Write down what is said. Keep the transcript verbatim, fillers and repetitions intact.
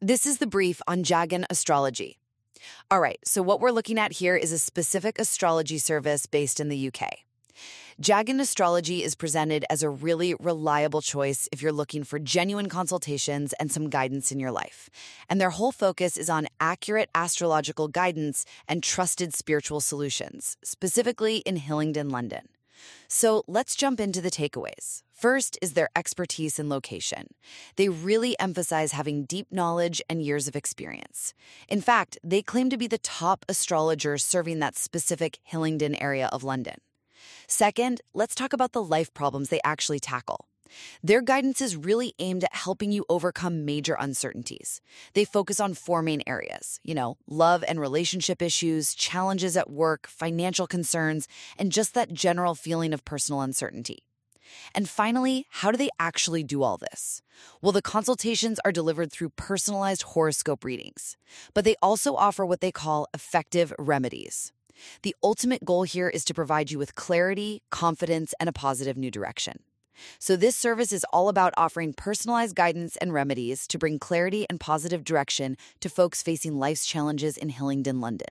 This is the brief on Jagan Astrology. All right, so what we're looking at here is a specific astrology service based in the U K. Jagan Astrology is presented as a really reliable choice if you're looking for genuine consultations and some guidance in your life. And their whole focus is on accurate astrological guidance and trusted spiritual solutions, specifically in Hillingdon, London. So let's jump into the takeaways. First is their expertise and location. They really emphasize having deep knowledge and years of experience. In fact, they claim to be the top astrologer serving that specific Hillingdon area of London. Second, let's talk about the life problems they actually tackle. Their guidance is really aimed at helping you overcome major uncertainties. They focus on four main areas, you know, love and relationship issues, challenges at work, financial concerns, and just that general feeling of personal uncertainty. And finally, how do they actually do all this? Well, the consultations are delivered through personalized horoscope readings, but they also offer what they call effective remedies. The ultimate goal here is to provide you with clarity, confidence, and a positive new direction. So this service is all about offering personalized guidance and remedies to bring clarity and positive direction to folks facing life's challenges in Hillingdon, London.